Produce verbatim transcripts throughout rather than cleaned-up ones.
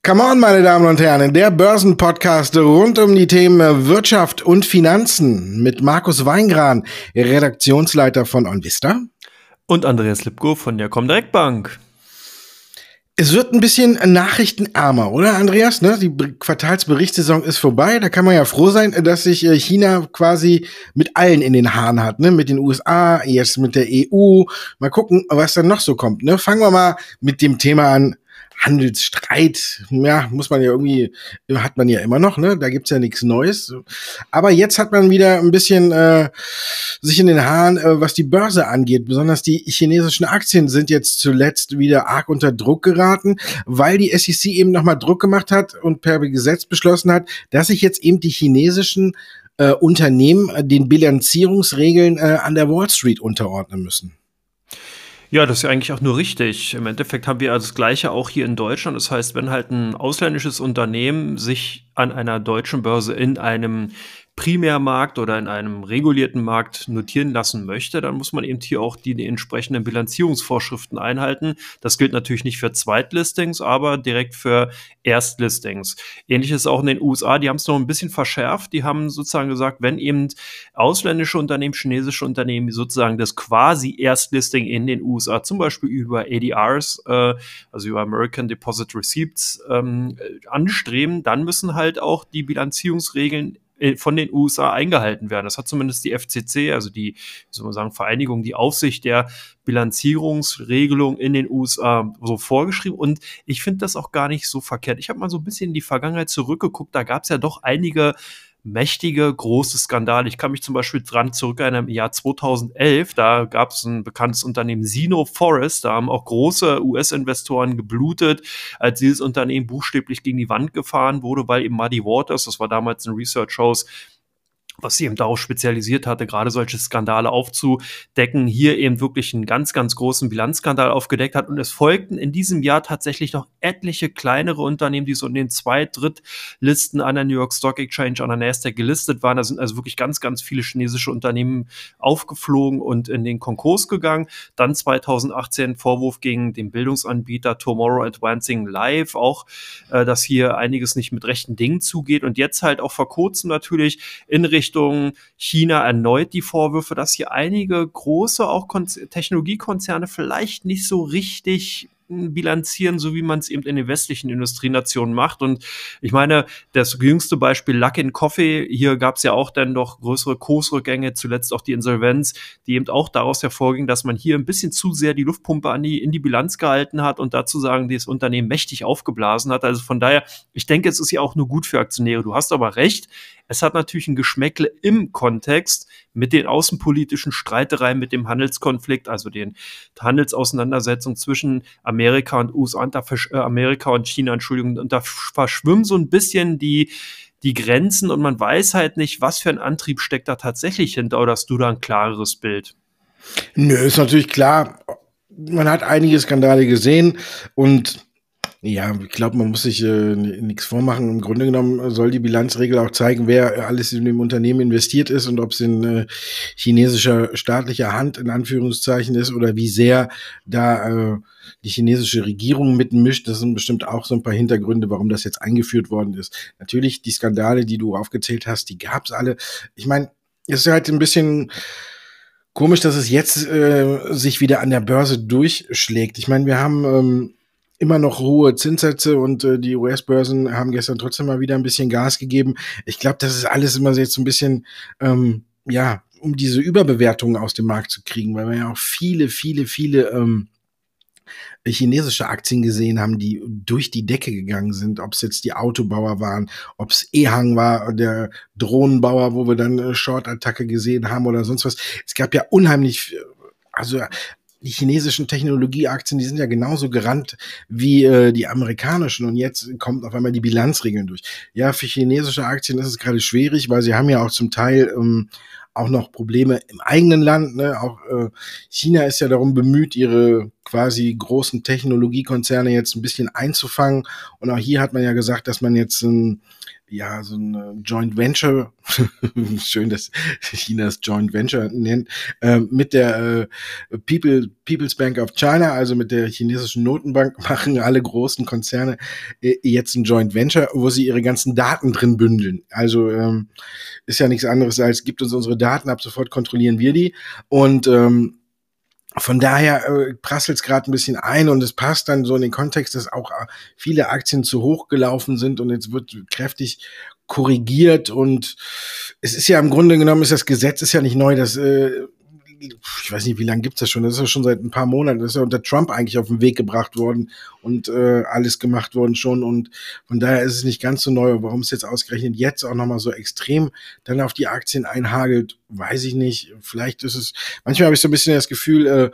Come on, meine Damen und Herren, der Börsenpodcast rund um die Themen Wirtschaft und Finanzen mit Markus Weingran, Redaktionsleiter von OnVista. Und Andreas Lipko von der Comdirect Bank. Es wird ein bisschen nachrichtenärmer, oder Andreas? Ne? Die Quartalsberichtssaison ist vorbei. Da kann man ja froh sein, dass sich China quasi mit allen in den Haaren hat. Ne? Mit den U S A, jetzt mit der E U. Mal gucken, was dann noch so kommt. Ne? Fangen wir mal mit dem Thema an. Handelsstreit, ja, muss man ja irgendwie, hat man ja immer noch, ne? Da gibt's ja nichts Neues. Aber jetzt hat man wieder ein bisschen äh, sich in den Haaren, äh, was die Börse angeht. Besonders die chinesischen Aktien sind jetzt zuletzt wieder arg unter Druck geraten, weil die S E C eben nochmal Druck gemacht hat und per Gesetz beschlossen hat, dass sich jetzt eben die chinesischen äh, Unternehmen äh, den Bilanzierungsregeln äh, an der Wall Street unterordnen müssen. Ja, das ist ja eigentlich auch nur richtig. Im Endeffekt haben wir also das Gleiche auch hier in Deutschland. Das heißt, wenn halt ein ausländisches Unternehmen sich an einer deutschen Börse in einem Primärmarkt oder in einem regulierten Markt notieren lassen möchte, dann muss man eben hier auch die, die entsprechenden Bilanzierungsvorschriften einhalten. Das gilt natürlich nicht für Zweitlistings, aber direkt für Erstlistings. Ähnliches auch in den U S A, die haben es noch ein bisschen verschärft. Die haben sozusagen gesagt, wenn eben ausländische Unternehmen, chinesische Unternehmen sozusagen das quasi Erstlisting in den U S A, zum Beispiel über A D Rs, äh, also über American Deposit Receipts, ähm, anstreben, dann müssen halt auch die Bilanzierungsregeln von den U S A eingehalten werden. Das hat zumindest die F C C, also die, wie soll man sagen, Vereinigung, die Aufsicht der Bilanzierungsregelung in den U S A so vorgeschrieben. Und ich finde das auch gar nicht so verkehrt. Ich habe mal so ein bisschen in die Vergangenheit zurückgeguckt. Da gab es ja doch einige mächtige, große Skandale. Ich kann mich zum Beispiel dran zurückerinnern, im Jahr zweitausendelf, da gab es ein bekanntes Unternehmen, Sino Forest, da haben auch große U S-Investoren geblutet, als dieses Unternehmen buchstäblich gegen die Wand gefahren wurde, weil eben Muddy Waters, das war damals ein Research House, was sich eben darauf spezialisiert hatte, gerade solche Skandale aufzudecken, hier eben wirklich einen ganz, ganz großen Bilanzskandal aufgedeckt hat. Und es folgten in diesem Jahr tatsächlich noch etliche kleinere Unternehmen, die so in den Zwei-, Drittlisten an der New York Stock Exchange, an der Nasdaq gelistet waren. Da sind also wirklich ganz, ganz viele chinesische Unternehmen aufgeflogen und in den Konkurs gegangen. Dann zweitausendachtzehn Vorwurf gegen den Bildungsanbieter Tomorrow Advancing Live, auch, äh, dass hier einiges nicht mit rechten Dingen zugeht. Und jetzt halt auch vor kurzem natürlich in Richtung Richtung China erneut die Vorwürfe, dass hier einige große auch Kon- Technologiekonzerne vielleicht nicht so richtig bilanzieren, so wie man es eben in den westlichen Industrienationen macht. Und ich meine, das jüngste Beispiel Luckin Coffee, hier gab es ja auch dann doch größere Kursrückgänge, zuletzt auch die Insolvenz, die eben auch daraus hervorging, dass man hier ein bisschen zu sehr die Luftpumpe an die, in die Bilanz gehalten hat und dazu sagen, das Unternehmen mächtig aufgeblasen hat. Also von daher, ich denke, es ist ja auch nur gut für Aktionäre. Du hast aber recht, es hat natürlich ein Geschmäckle im Kontext mit den außenpolitischen Streitereien, mit dem Handelskonflikt, also den Handelsauseinandersetzungen zwischen Amerika und U S A, und da versch- äh, Amerika und China, Entschuldigung, und da verschwimmen so ein bisschen die, die Grenzen und man weiß halt nicht, was für ein Antrieb steckt da tatsächlich hinter, oder hast du da ein klareres Bild? Nö, ist natürlich klar. Man hat einige Skandale gesehen und ja, ich glaube, man muss sich äh, nichts vormachen. Im Grunde genommen soll die Bilanzregel auch zeigen, wer alles in dem Unternehmen investiert ist und ob es in äh, chinesischer staatlicher Hand in Anführungszeichen ist oder wie sehr da äh, die chinesische Regierung mitmischt. Das sind bestimmt auch so ein paar Hintergründe, warum das jetzt eingeführt worden ist. Natürlich, die Skandale, die du aufgezählt hast, die gab's alle. Ich meine, es ist halt ein bisschen komisch, dass es jetzt äh, sich wieder an der Börse durchschlägt. Ich meine, wir haben ähm, immer noch hohe Zinssätze und äh, die U S-Börsen haben gestern trotzdem mal wieder ein bisschen Gas gegeben. Ich glaube, das ist alles immer jetzt so ein bisschen, ähm, ja, um diese Überbewertungen aus dem Markt zu kriegen, weil wir ja auch viele, viele, viele ähm, chinesische Aktien gesehen haben, die durch die Decke gegangen sind, ob es jetzt die Autobauer waren, ob es Ehang war, der Drohnenbauer, wo wir dann äh, Short-Attacke gesehen haben oder sonst was. Es gab ja unheimlich, also die chinesischen Technologieaktien, die sind ja genauso gerannt wie äh, die amerikanischen und jetzt kommt auf einmal die Bilanzregeln durch. Ja, für chinesische Aktien ist es gerade schwierig, weil sie haben ja auch zum Teil ähm, auch noch Probleme im eigenen Land. Ne? Auch äh, China ist ja darum bemüht, ihre quasi großen Technologiekonzerne jetzt ein bisschen einzufangen. Und auch hier hat man ja gesagt, dass man jetzt ähm, ja, so ein Joint Venture, schön, dass China das Joint Venture nennt, äh, mit der äh, People, People's Bank of China, also mit der chinesischen Notenbank, machen alle großen Konzerne äh, jetzt ein Joint Venture, wo sie ihre ganzen Daten drin bündeln. Also ähm, ist ja nichts anderes als, gibt uns unsere Daten, ab sofort kontrollieren wir die. Und ähm, von daher äh, prasselt es gerade ein bisschen ein und es passt dann so in den Kontext, dass auch äh, viele Aktien zu hoch gelaufen sind und jetzt wird kräftig korrigiert und es ist ja im Grunde genommen, ist das Gesetz ist ja nicht neu, das äh, ich weiß nicht, wie lange gibt's das schon, das ist ja schon seit ein paar Monaten, das ist ja unter Trump eigentlich auf den Weg gebracht worden und äh, alles gemacht worden schon und von daher ist es nicht ganz so neu. Warum es jetzt ausgerechnet jetzt auch nochmal so extrem dann auf die Aktien einhagelt, weiß ich nicht. Vielleicht ist es, manchmal habe ich so ein bisschen das Gefühl, äh,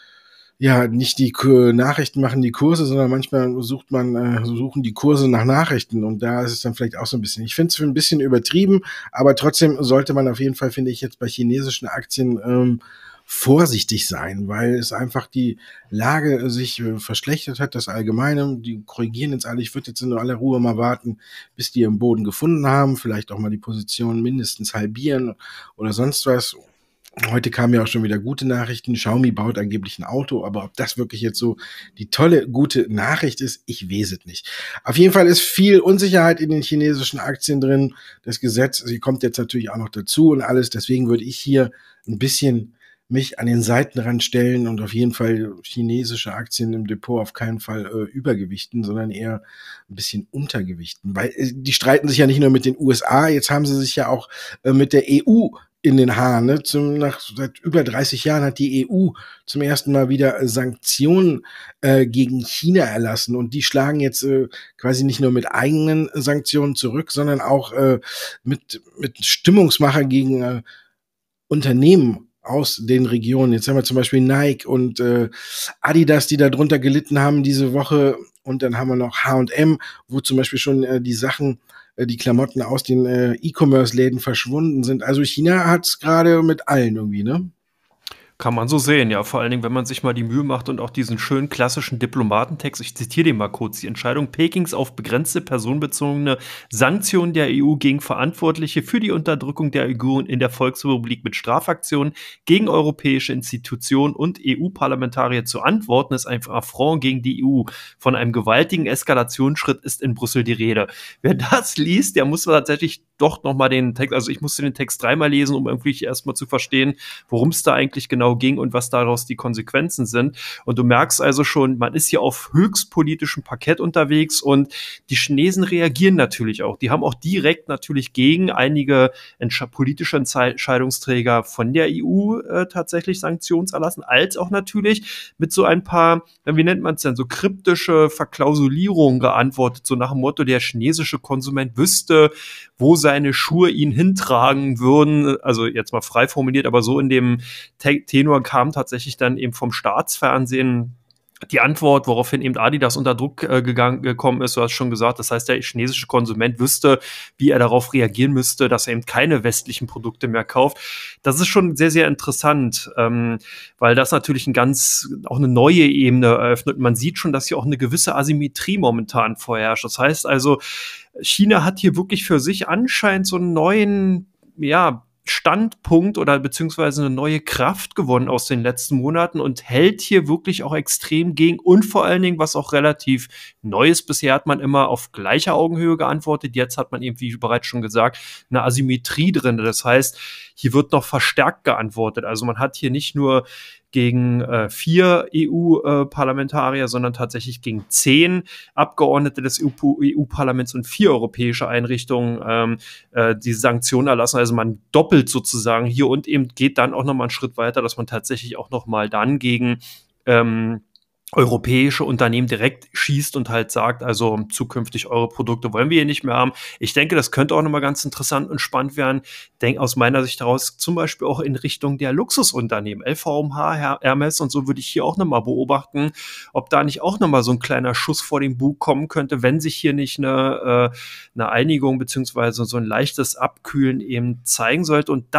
ja, nicht die K- Nachrichten machen die Kurse, sondern manchmal sucht man, äh, suchen die Kurse nach Nachrichten und da ist es dann vielleicht auch so ein bisschen. Ich finde es ein bisschen übertrieben, aber trotzdem sollte man auf jeden Fall, finde ich, jetzt bei chinesischen Aktien ähm, vorsichtig sein, weil es einfach die Lage sich äh, verschlechtert hat, das Allgemeine. Die korrigieren jetzt alle. Ich würde jetzt in aller Ruhe mal warten, bis die ihren Boden gefunden haben, vielleicht auch mal die Position mindestens halbieren oder sonst was. Heute kamen ja auch schon wieder gute Nachrichten. Xiaomi baut angeblich ein Auto, aber ob das wirklich jetzt so die tolle, gute Nachricht ist, ich weiß es nicht. Auf jeden Fall ist viel Unsicherheit in den chinesischen Aktien drin. Das Gesetz, sie kommt jetzt natürlich auch noch dazu und alles. Deswegen würde ich hier ein bisschen mich an den Seitenrand stellen und auf jeden Fall chinesische Aktien im Depot auf keinen Fall äh, übergewichten, sondern eher ein bisschen untergewichten. Weil äh, die streiten sich ja nicht nur mit den U S A, jetzt haben sie sich ja auch äh, mit der E U in den Haaren. Ne? Zum, nach, seit über dreißig Jahren hat die E U zum ersten Mal wieder Sanktionen äh, gegen China erlassen und die schlagen jetzt äh, quasi nicht nur mit eigenen Sanktionen zurück, sondern auch äh, mit, mit Stimmungsmacher gegen äh, Unternehmen aus den Regionen. Jetzt haben wir zum Beispiel Nike und äh, Adidas, die da drunter gelitten haben diese Woche. Und dann haben wir noch H und M, wo zum Beispiel schon äh, die Sachen, äh, die Klamotten aus den äh, E-Commerce-Läden verschwunden sind. Also China hat's gerade mit allen irgendwie, ne? Kann man so sehen, ja. Vor allen Dingen, wenn man sich mal die Mühe macht und auch diesen schönen klassischen Diplomatentext, ich zitiere den mal kurz, die Entscheidung Pekings auf begrenzte personenbezogene Sanktionen der E U gegen Verantwortliche für die Unterdrückung der Uiguren in der Volksrepublik mit Strafaktionen gegen europäische Institutionen und E U-Parlamentarier zu antworten, ist ein Affront gegen die E U. Von einem gewaltigen Eskalationsschritt ist in Brüssel die Rede. Wer das liest, der muss tatsächlich doch nochmal den Text, also ich musste den Text dreimal lesen, um irgendwie erstmal zu verstehen, worum es da eigentlich genau ging und was daraus die Konsequenzen sind. Und du merkst also schon, man ist hier auf höchstpolitischem Parkett unterwegs und die Chinesen reagieren natürlich auch. Die haben auch direkt natürlich gegen einige entsch- politische Entscheidungsträger von der E U äh, tatsächlich Sanktionen erlassen, als auch natürlich mit so ein paar, wie nennt man es denn, so kryptische Verklausulierungen geantwortet, so nach dem Motto, der chinesische Konsument wüsste, wo seine Schuhe ihn hintragen würden, also jetzt mal frei formuliert, aber so in dem Te- Tenor kam tatsächlich dann eben vom Staatsfernsehen die Antwort, woraufhin eben Adidas unter Druck äh, gegangen, gekommen ist, du hast schon gesagt, das heißt, der chinesische Konsument wüsste, wie er darauf reagieren müsste, dass er eben keine westlichen Produkte mehr kauft. Das ist schon sehr, sehr interessant, ähm, weil das natürlich ein ganz, auch eine neue Ebene eröffnet. Man sieht schon, dass hier auch eine gewisse Asymmetrie momentan vorherrscht. Das heißt also, China hat hier wirklich für sich anscheinend so einen neuen, ja, Standpunkt oder beziehungsweise eine neue Kraft gewonnen aus den letzten Monaten und hält hier wirklich auch extrem gegen und vor allen Dingen, was auch relativ neu ist, bisher hat man immer auf gleicher Augenhöhe geantwortet, jetzt hat man eben, wie bereits schon gesagt, eine Asymmetrie drin, das heißt, hier wird noch verstärkt geantwortet, also man hat hier nicht nur gegen äh, vier E U-Parlamentarier, äh, sondern tatsächlich gegen zehn Abgeordnete des E U-Parlaments und vier europäische Einrichtungen ähm, äh, diese Sanktionen erlassen. Also man doppelt sozusagen hier und eben geht dann auch nochmal einen Schritt weiter, dass man tatsächlich auch nochmal dann gegen ähm, europäische Unternehmen direkt schießt und halt sagt, also zukünftig eure Produkte wollen wir hier nicht mehr haben. Ich denke, das könnte auch nochmal ganz interessant und spannend werden. Denk aus meiner Sicht heraus zum Beispiel auch in Richtung der Luxusunternehmen, L V M H, Hermes und so würde ich hier auch nochmal beobachten, ob da nicht auch nochmal so ein kleiner Schuss vor den Bug kommen könnte, wenn sich hier nicht eine, äh, eine Einigung beziehungsweise so ein leichtes Abkühlen eben zeigen sollte. Und das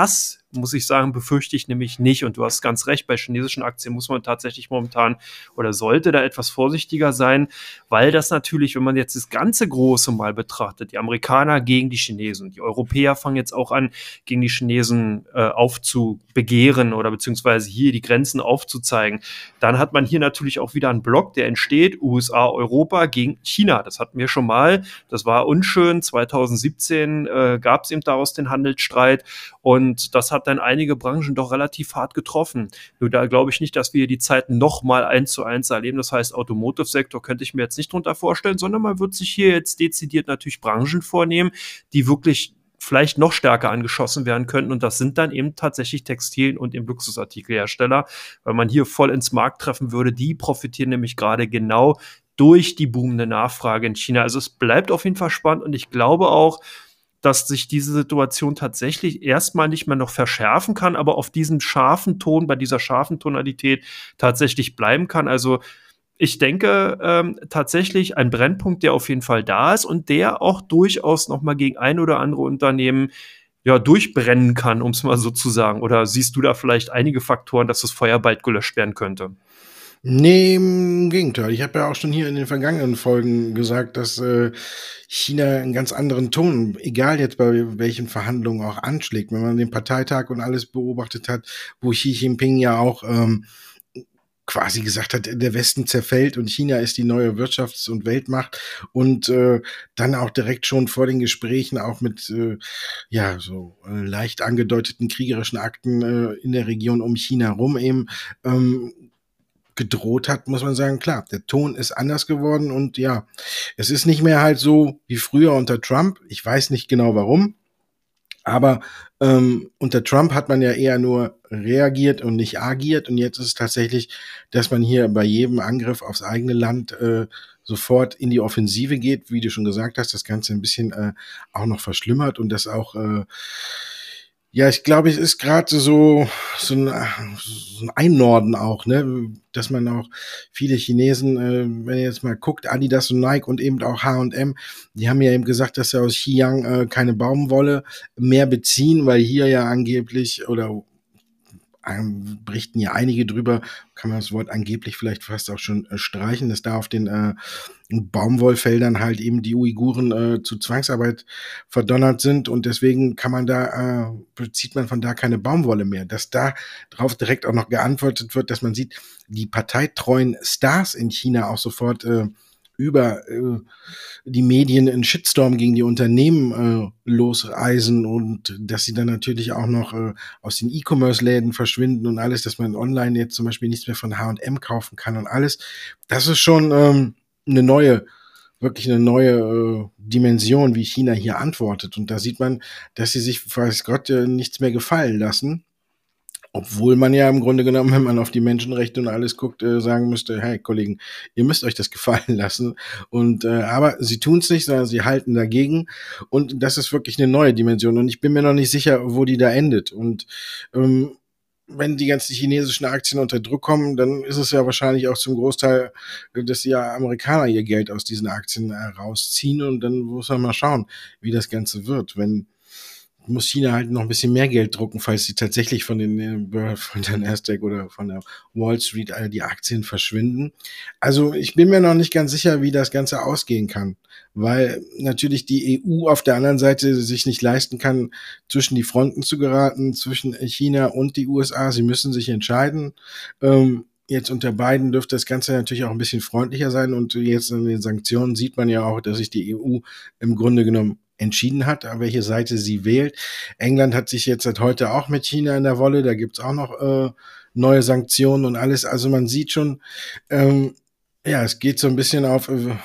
muss ich sagen, befürchte ich nämlich nicht. Und du hast ganz recht, bei chinesischen Aktien muss man tatsächlich momentan oder sollte da etwas vorsichtiger sein, weil das natürlich, wenn man jetzt das ganze Große mal betrachtet, die Amerikaner gegen die Chinesen, die Europäer fangen jetzt auch an, gegen die Chinesen äh, aufzubegehren oder beziehungsweise hier die Grenzen aufzuzeigen, dann hat man hier natürlich auch wieder einen Block, der entsteht, U S A, Europa gegen China. Das hatten wir schon mal, das war unschön, zwanzig siebzehn äh, gab es eben daraus den Handelsstreit und das hat dann einige Branchen doch relativ hart getroffen. Nur da glaube ich nicht, dass wir die Zeiten nochmal eins zu eins erleben. Das heißt, Automotive-Sektor könnte ich mir jetzt nicht drunter vorstellen, sondern man wird sich hier jetzt dezidiert natürlich Branchen vornehmen, die wirklich vielleicht noch stärker angeschossen werden könnten. Und das sind dann eben tatsächlich Textilien und eben Luxusartikelhersteller, weil man hier voll ins Markt treffen würde. Die profitieren nämlich gerade genau durch die boomende Nachfrage in China. Also es bleibt auf jeden Fall spannend und ich glaube auch, dass sich diese Situation tatsächlich erstmal nicht mehr noch verschärfen kann, aber auf diesem scharfen Ton, bei dieser scharfen Tonalität tatsächlich bleiben kann. Also ich denke ähm, tatsächlich ein Brennpunkt, der auf jeden Fall da ist und der auch durchaus noch mal gegen ein oder andere Unternehmen ja durchbrennen kann, um es mal so zu sagen. Oder siehst du da vielleicht einige Faktoren, dass das Feuer bald gelöscht werden könnte? Nee, im Gegenteil. Ich habe ja auch schon hier in den vergangenen Folgen gesagt, dass äh, China einen ganz anderen Ton, egal jetzt bei welchen Verhandlungen auch anschlägt. Wenn man den Parteitag und alles beobachtet hat, wo Xi Jinping ja auch ähm, quasi gesagt hat, der Westen zerfällt und China ist die neue Wirtschafts- und Weltmacht und äh, dann auch direkt schon vor den Gesprächen auch mit äh, ja so äh, leicht angedeuteten kriegerischen Akten äh, in der Region um China rum eben ähm, gedroht hat, muss man sagen, klar, der Ton ist anders geworden und ja, es ist nicht mehr halt so wie früher unter Trump. Ich weiß nicht genau warum, aber ähm, unter Trump hat man ja eher nur reagiert und nicht agiert und jetzt ist es tatsächlich, dass man hier bei jedem Angriff aufs eigene Land äh, sofort in die Offensive geht, wie du schon gesagt hast, das Ganze ein bisschen äh, auch noch verschlimmert und das auch äh, ja, ich glaube, es ist gerade so, so, ein, so ein Einnorden auch, ne, dass man auch viele Chinesen, äh, wenn ihr jetzt mal guckt, Adidas und Nike und eben auch H und M, die haben ja eben gesagt, dass sie aus Xi'an äh, keine Baumwolle mehr beziehen, weil hier ja angeblich oder ähm, berichten ja einige drüber, kann man das Wort angeblich vielleicht fast auch schon äh, streichen, dass da auf den äh, Baumwollfeldern halt eben die Uiguren äh, zu Zwangsarbeit verdonnert sind und deswegen kann man da, äh, bezieht man von da keine Baumwolle mehr. Dass da drauf direkt auch noch geantwortet wird, dass man sieht, die parteitreuen Stars in China auch sofort äh, über äh, die Medien einen Shitstorm gegen die Unternehmen äh, losreisen und dass sie dann natürlich auch noch äh, aus den E-Commerce-Läden verschwinden und alles, dass man online jetzt zum Beispiel nichts mehr von H und M kaufen kann und alles. Das ist schon ähm, eine neue, wirklich eine neue äh, Dimension, wie China hier antwortet. Und da sieht man, dass sie sich, weiß Gott, äh, nichts mehr gefallen lassen. Obwohl man ja im Grunde genommen, wenn man auf die Menschenrechte und alles guckt, äh, sagen müsste, hey Kollegen, ihr müsst euch das gefallen lassen. Und äh, aber sie tun es nicht, sondern sie halten dagegen. Und das ist wirklich eine neue Dimension. Und ich bin mir noch nicht sicher, wo die da endet. Und ähm, wenn die ganzen chinesischen Aktien unter Druck kommen, dann ist es ja wahrscheinlich auch zum Großteil, dass die Amerikaner ihr Geld aus diesen Aktien äh, rausziehen. Und dann muss man mal schauen, wie das Ganze wird. Wenn muss China halt noch ein bisschen mehr Geld drucken, falls sie tatsächlich von den von der Nasdaq oder von der Wall Street all die Aktien verschwinden. Also ich bin mir noch nicht ganz sicher, wie das Ganze ausgehen kann, weil natürlich die E U auf der anderen Seite sich nicht leisten kann, zwischen die Fronten zu geraten, zwischen China und die U S A. Sie müssen sich entscheiden. Ähm, Jetzt unter Biden dürfte das Ganze natürlich auch ein bisschen freundlicher sein und jetzt in den Sanktionen sieht man ja auch, dass sich die E U im Grunde genommen entschieden hat, welche Seite sie wählt. England hat sich jetzt seit heute auch mit China in der Wolle, da gibt's auch noch äh, neue Sanktionen und alles. Also man sieht schon, ähm, ja, es geht so ein bisschen auf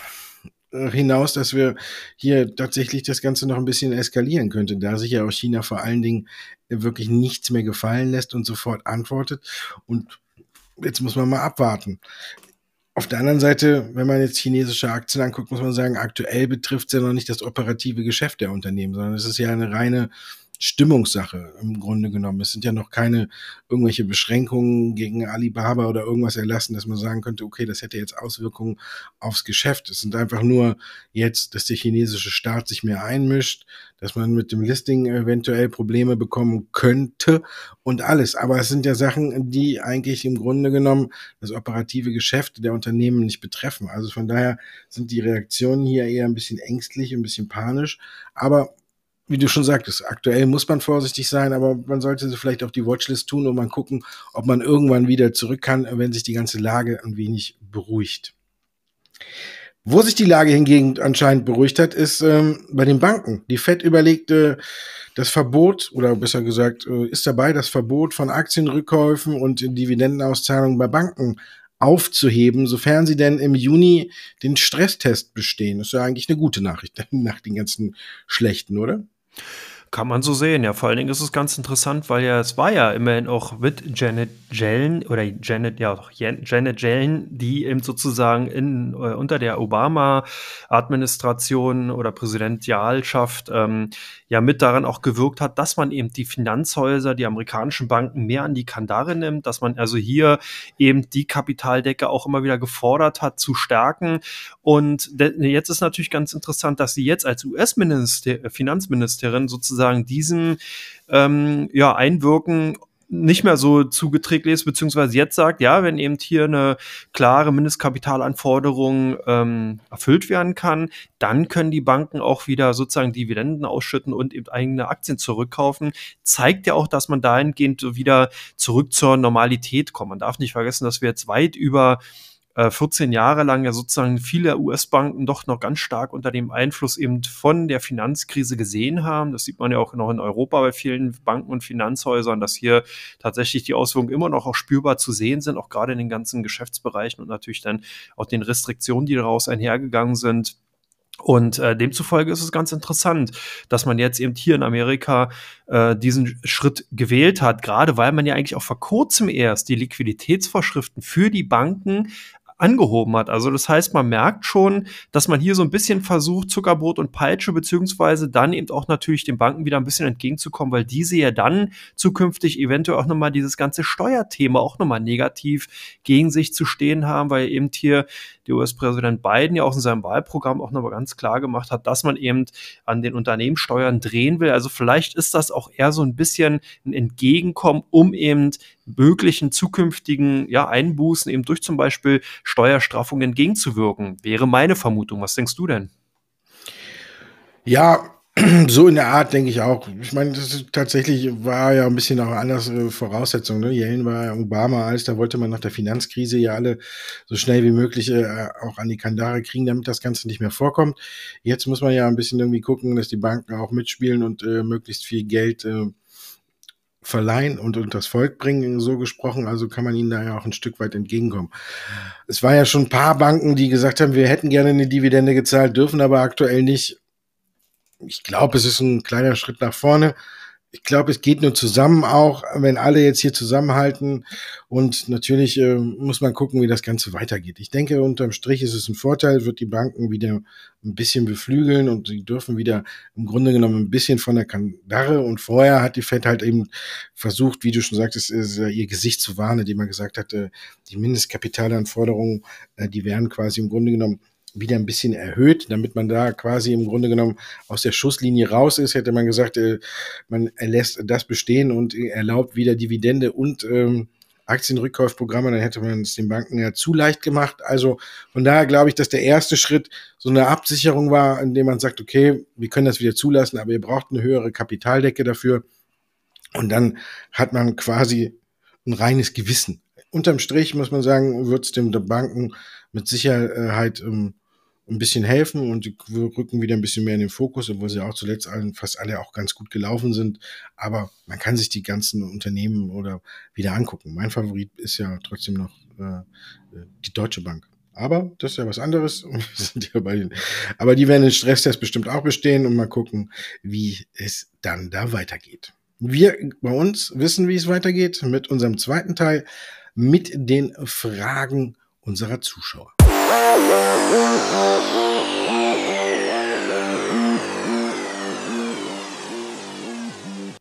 äh, hinaus, dass wir hier tatsächlich das Ganze noch ein bisschen eskalieren könnte, da sich ja auch China vor allen Dingen wirklich nichts mehr gefallen lässt und sofort antwortet. Und jetzt muss man mal abwarten. Auf der anderen Seite, wenn man jetzt chinesische Aktien anguckt, muss man sagen, aktuell betrifft es ja noch nicht das operative Geschäft der Unternehmen, sondern es ist ja eine reine Stimmungssache im Grunde genommen. Es sind ja noch keine irgendwelche Beschränkungen gegen Alibaba oder irgendwas erlassen, dass man sagen könnte, okay, das hätte jetzt Auswirkungen aufs Geschäft. Es sind einfach nur jetzt, dass der chinesische Staat sich mehr einmischt, dass man mit dem Listing eventuell Probleme bekommen könnte und alles. Aber es sind ja Sachen, die eigentlich im Grunde genommen das operative Geschäft der Unternehmen nicht betreffen. Also von daher sind die Reaktionen hier eher ein bisschen ängstlich, ein bisschen panisch. Aber wie du schon sagtest, aktuell muss man vorsichtig sein, aber man sollte sie vielleicht auf die Watchlist tun und mal gucken, ob man irgendwann wieder zurück kann, wenn sich die ganze Lage ein wenig beruhigt. Wo sich die Lage hingegen anscheinend beruhigt hat, ist ähm, bei den Banken. Die Fed überlegte das Verbot, oder besser gesagt, äh, ist dabei, das Verbot von Aktienrückkäufen und Dividendenauszahlungen bei Banken aufzuheben, sofern sie denn im Juni den Stresstest bestehen. Das ist ja eigentlich eine gute Nachricht nach den ganzen schlechten, oder? Kann man so sehen, ja. Vor allen Dingen ist es ganz interessant, weil ja, es war ja immerhin auch mit Janet Yellen oder Janet, ja, doch, Janet Yellen, die eben sozusagen in, äh, unter der Obama-Administration oder Präsidentialschaft ähm, ja mit daran auch gewirkt hat, dass man eben die Finanzhäuser, die amerikanischen Banken mehr an die Kandare nimmt, dass man also hier eben die Kapitaldecke auch immer wieder gefordert hat zu stärken. Und jetzt ist natürlich ganz interessant, dass sie jetzt als U S-Finanzministerin sozusagen diesen ähm, ja, Einwirken nicht mehr so zugeträgt ist, beziehungsweise jetzt sagt, ja, wenn eben hier eine klare Mindestkapitalanforderung ähm, erfüllt werden kann, dann können die Banken auch wieder sozusagen Dividenden ausschütten und eben eigene Aktien zurückkaufen. Zeigt ja auch, dass man dahingehend wieder zurück zur Normalität kommt. Man darf nicht vergessen, dass wir jetzt weit über vierzehn Jahre lang ja sozusagen viele U S-Banken doch noch ganz stark unter dem Einfluss eben von der Finanzkrise gesehen haben. Das sieht man ja auch noch in Europa bei vielen Banken und Finanzhäusern, dass hier tatsächlich die Auswirkungen immer noch auch spürbar zu sehen sind, auch gerade in den ganzen Geschäftsbereichen und natürlich dann auch den Restriktionen, die daraus einhergegangen sind. Und äh, demzufolge ist es ganz interessant, dass man jetzt eben hier in Amerika äh, diesen Schritt gewählt hat, gerade weil man ja eigentlich auch vor kurzem erst die Liquiditätsvorschriften für die Banken angehoben hat. Also das heißt, man merkt schon, dass man hier so ein bisschen versucht, Zuckerbrot und Peitsche, beziehungsweise dann eben auch natürlich den Banken wieder ein bisschen entgegenzukommen, weil diese ja dann zukünftig eventuell auch nochmal dieses ganze Steuerthema auch nochmal negativ gegen sich zu stehen haben, weil eben hier der U S-Präsident Biden ja auch in seinem Wahlprogramm auch nochmal ganz klar gemacht hat, dass man eben an den Unternehmenssteuern drehen will. Also vielleicht ist das auch eher so ein bisschen ein Entgegenkommen, um eben möglichen zukünftigen ja, Einbußen eben durch zum Beispiel Steuerstraffungen entgegenzuwirken. Wäre meine Vermutung. Was denkst du denn? Ja, so in der Art denke ich auch. Ich meine, das ist, tatsächlich war ja ein bisschen auch anders äh, Voraussetzung. Ne? Yellen war ja Obama, als da wollte man nach der Finanzkrise ja alle so schnell wie möglich äh, auch an die Kandare kriegen, damit das Ganze nicht mehr vorkommt. Jetzt muss man ja ein bisschen irgendwie gucken, dass die Banken auch mitspielen und äh, möglichst viel Geld äh, verleihen und unter das Volk bringen, so gesprochen. Also kann man ihnen da ja auch ein Stück weit entgegenkommen. Es war ja schon ein paar Banken, die gesagt haben, wir hätten gerne eine Dividende gezahlt, dürfen aber aktuell nicht. Ich glaube, es ist ein kleiner Schritt nach vorne. Ich glaube, es geht nur zusammen auch, wenn alle jetzt hier zusammenhalten. Und natürlich äh, muss man gucken, wie das Ganze weitergeht. Ich denke, unterm Strich ist es ein Vorteil, wird die Banken wieder ein bisschen beflügeln und sie dürfen wieder im Grunde genommen ein bisschen von der Kandare. Und vorher hat die Fed halt eben versucht, wie du schon sagtest, ihr Gesicht zu wahren, indem man gesagt hat, die Mindestkapitalanforderungen, die werden quasi im Grunde genommen wieder ein bisschen erhöht, damit man da quasi im Grunde genommen aus der Schusslinie raus ist, hätte man gesagt, äh, man lässt das bestehen und erlaubt wieder Dividende und ähm, Aktienrückkaufprogramme, dann hätte man es den Banken ja zu leicht gemacht. Also von daher glaube ich, dass der erste Schritt so eine Absicherung war, indem man sagt, okay, wir können das wieder zulassen, aber ihr braucht eine höhere Kapitaldecke dafür. Und dann hat man quasi ein reines Gewissen. Unterm Strich muss man sagen, wird es den Banken mit Sicherheit ähm, ein bisschen helfen und die rücken wieder ein bisschen mehr in den Fokus, obwohl sie auch zuletzt allen, fast alle auch ganz gut gelaufen sind. Aber man kann sich die ganzen Unternehmen oder wieder angucken. Mein Favorit ist ja trotzdem noch äh, die Deutsche Bank. Aber das ist ja was anderes. Wir sind ja bei den, aber die werden den Stresstest bestimmt auch bestehen und mal gucken, wie es dann da weitergeht. Wir bei uns wissen, wie es weitergeht mit unserem zweiten Teil, mit den Fragen unserer Zuschauer.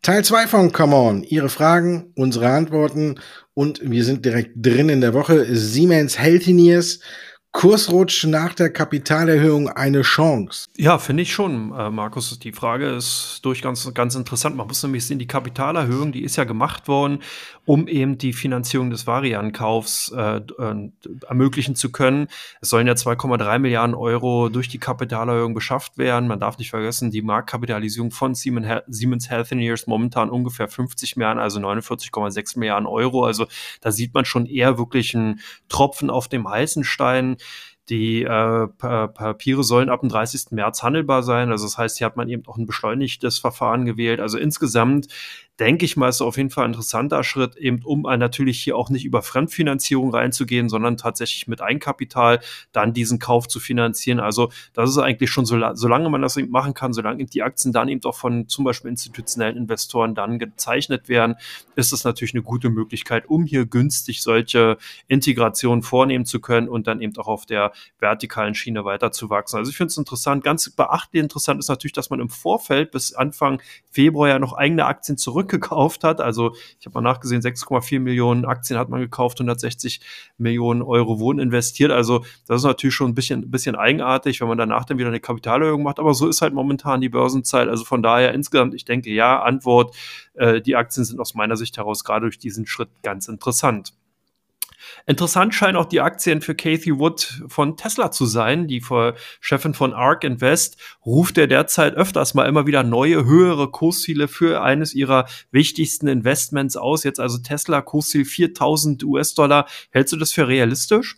Teil zwei von Come On. Ihre Fragen, unsere Antworten und wir sind direkt drin in der Woche. Siemens Healthineers. Kursrutsch nach der Kapitalerhöhung eine Chance? Ja, finde ich schon, äh, Markus. Die Frage ist durch ganz, ganz interessant. Man muss nämlich sehen, die Kapitalerhöhung, die ist ja gemacht worden, um eben die Finanzierung des Varian-Kaufs äh, äh, ermöglichen zu können. Es sollen ja zwei Komma drei Milliarden Euro durch die Kapitalerhöhung beschafft werden. Man darf nicht vergessen, die Marktkapitalisierung von Siemens, Siemens Healthineers momentan ungefähr fünfzig Milliarden, also neunundvierzig Komma sechs Milliarden Euro. Also da sieht man schon eher wirklich einen Tropfen auf dem heißen Stein. Die äh, Papiere sollen ab dem dreißigsten März handelbar sein. Also das heißt, hier hat man eben auch ein beschleunigtes Verfahren gewählt. Also insgesamt denke ich mal, ist auf jeden Fall ein interessanter Schritt, eben um natürlich hier auch nicht über Fremdfinanzierung reinzugehen, sondern tatsächlich mit Eigenkapital dann diesen Kauf zu finanzieren. Also das ist eigentlich schon, so, solange man das eben machen kann, solange eben die Aktien dann eben auch von zum Beispiel institutionellen Investoren dann gezeichnet werden, ist es natürlich eine gute Möglichkeit, um hier günstig solche Integrationen vornehmen zu können und dann eben auch auf der vertikalen Schiene weiterzuwachsen. Also ich finde es interessant. Ganz beachtlich interessant ist natürlich, dass man im Vorfeld bis Anfang Februar ja noch eigene Aktien zurückgekauft hat. Also ich habe mal nachgesehen, sechs Komma vier Millionen Aktien hat man gekauft, hundertsechzig Millionen Euro wurden investiert. Also das ist natürlich schon ein bisschen, ein bisschen eigenartig, wenn man danach dann wieder eine Kapitalerhöhung macht. Aber so ist halt momentan die Börsenzeit. Also von daher insgesamt, ich denke, ja, Antwort, äh, die Aktien sind aus meiner Sicht heraus gerade durch diesen Schritt ganz interessant. Interessant scheinen auch die Aktien für Cathie Wood von Tesla zu sein. Die Chefin von ARK Invest ruft ja derzeit öfters mal immer wieder neue, höhere Kursziele für eines ihrer wichtigsten Investments aus. Jetzt also Tesla, Kursziel viertausend US-Dollar. Hältst du das für realistisch?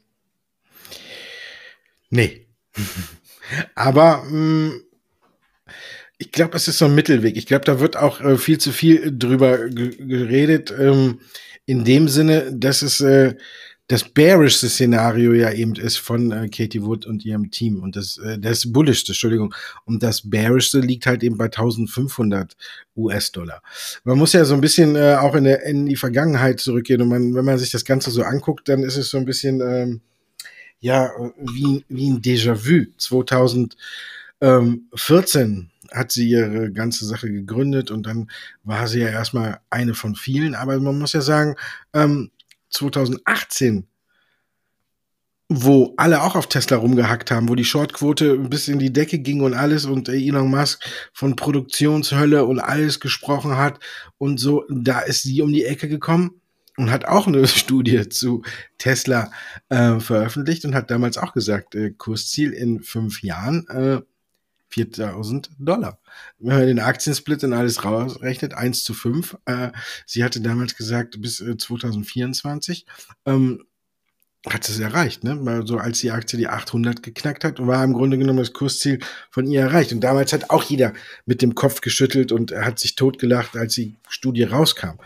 Nee. Aber mh, ich glaube, es ist so ein Mittelweg. Ich glaube, da wird auch äh, viel zu viel drüber geredet. Ähm, in dem Sinne, dass es äh, das bearischste Szenario ja eben ist von äh, Cathie Wood und ihrem Team. Und das, äh, das bullischste, Entschuldigung. Und das bearischste liegt halt eben bei eintausendfünfhundert US-Dollar. Man muss ja so ein bisschen äh, auch in, der, in die Vergangenheit zurückgehen. Und man, wenn man sich das Ganze so anguckt, dann ist es so ein bisschen, ähm, ja, wie, wie ein Déjà-vu. zweitausendvierzehn hat sie ihre ganze Sache gegründet und dann war sie ja erstmal eine von vielen. Aber man muss ja sagen, ähm, zweitausendachtzehn, wo alle auch auf Tesla rumgehackt haben, wo die Shortquote bis in die Decke ging und alles und Elon Musk von Produktionshölle und alles gesprochen hat und so, da ist sie um die Ecke gekommen und hat auch eine Studie zu Tesla äh, veröffentlicht und hat damals auch gesagt, äh, Kursziel in fünf Jahren äh, viertausend Dollar. Wenn man den Aktiensplit und alles rausrechnet, eins zu fünf. Äh, sie hatte damals gesagt, bis äh, zweitausendvierundzwanzig ähm, hat es erreicht, ne? Also als die Aktie die achthundert geknackt hat, war im Grunde genommen das Kursziel von ihr erreicht. Und damals hat auch jeder mit dem Kopf geschüttelt und hat sich totgelacht, als die Studie rauskam.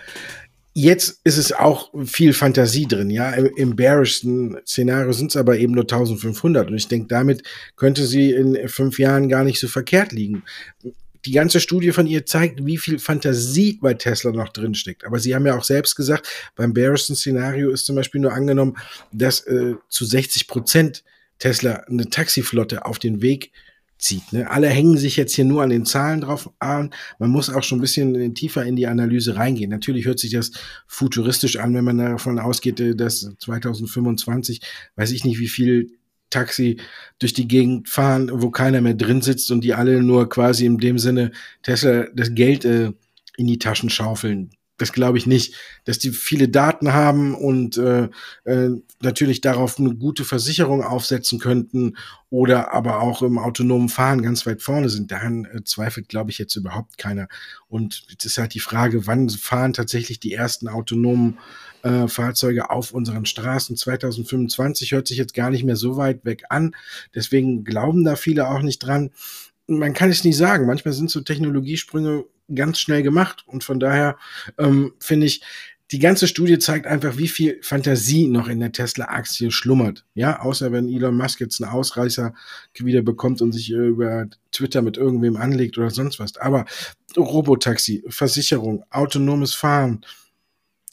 Jetzt ist es auch viel Fantasie drin, ja. Im, im bearischsten Szenario sind es aber eben nur eintausendfünfhundert. Und ich denke, damit könnte sie in fünf Jahren gar nicht so verkehrt liegen. Die ganze Studie von ihr zeigt, wie viel Fantasie bei Tesla noch drin steckt. Aber sie haben ja auch selbst gesagt, beim bearischsten Szenario ist zum Beispiel nur angenommen, dass äh, zu sechzig Prozent Tesla eine Taxiflotte auf den Weg zieht. Ne? Alle hängen sich jetzt hier nur an den Zahlen drauf an. Man muss auch schon ein bisschen tiefer in die Analyse reingehen. Natürlich hört sich das futuristisch an, wenn man davon ausgeht, dass zweitausendfünfundzwanzig, weiß ich nicht, wie viel Taxi durch die Gegend fahren, wo keiner mehr drin sitzt und die alle nur quasi in dem Sinne Tesla das Geld äh, in die Taschen schaufeln. Das glaube ich nicht, dass die viele Daten haben und äh, äh, natürlich darauf eine gute Versicherung aufsetzen könnten oder aber auch im autonomen Fahren ganz weit vorne sind. Daran äh, zweifelt, glaube ich, jetzt überhaupt keiner. Und es ist halt die Frage, wann fahren tatsächlich die ersten autonomen äh, Fahrzeuge auf unseren Straßen? zweitausendfünfundzwanzig hört sich jetzt gar nicht mehr so weit weg an. Deswegen glauben da viele auch nicht dran. Man kann es nicht sagen. Manchmal sind so Technologiesprünge ganz schnell gemacht und von daher ähm, finde ich, die ganze Studie zeigt einfach, wie viel Fantasie noch in der Tesla-Aktie schlummert. Ja, außer wenn Elon Musk jetzt einen Ausreißer wieder bekommt und sich äh, über Twitter mit irgendwem anlegt oder sonst was. Aber Robotaxi, Versicherung, autonomes Fahren,